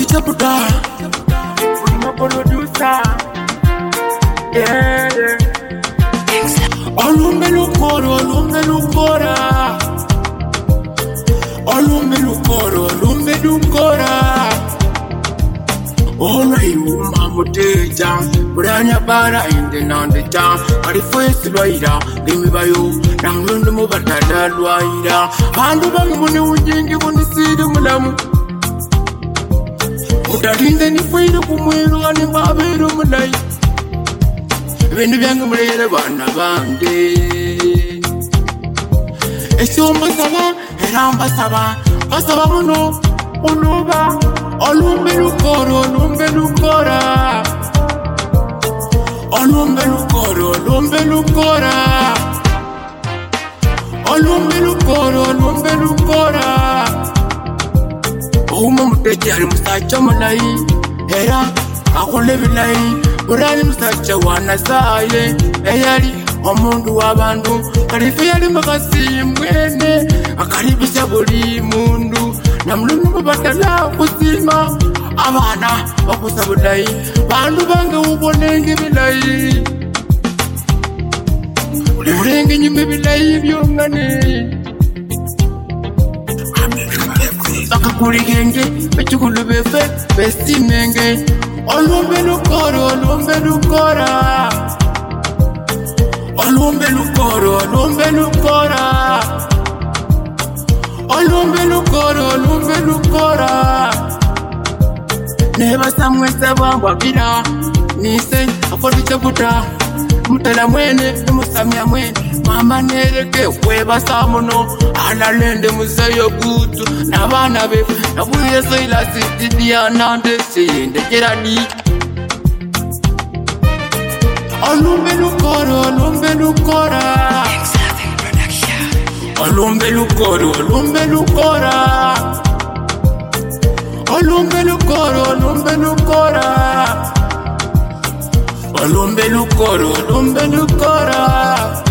chaputa Ulima producer Yeah, yeah Olumbe lukoro, olumbe lukora Olumbe lukoro, olumbe lukora Ola yuma muteja Buranya bara inde nandeja Arifesi lwaira Gimibayo Namlundu mubatada lwaira Andu bangu muni ujingi Munisiri mulamu Utalinde nifwile kumwiru Ani mabiru mulai Bindu byangu mulere bana bange Esomba saba Eramba saba Basaba muno Uluba Olumbe lukoro, olumbe lukora Olumbe lukoro, olumbe lukora Olumbe lukoro, olumbe lukora Uma muteja ali musacha malai Era, akole bilai Urani musacha wanasaye Eyali, omundu wabandu Kalifu yali makasi mwene Akaribisha buli mundu Namlundu mubatala kusima Abana wakusabudai Bandu bange ubonenge bilai Ulimurengi nyime bilai byongane Sakakuri genge Bechukulu befe Besti menge Olumbe lukoro Olumbe lukora Olumbe lukoro Olumbe lukora Olumbe lukoro, olumbe lukora Neba samwese wangwa bila Nise, afodi chaputa Mutala mwene, musamia mwene Mama nereke, weba samuno Alalende musayo kutu Nabana befu, nabuye soila sitidia Nande siyende jerani Olumbe lukoro, olumbe lukora Olumbe lukoro, olumbe lukora Olumbe lukoro, olumbe lukora Olumbe lukoro, olumbe lukora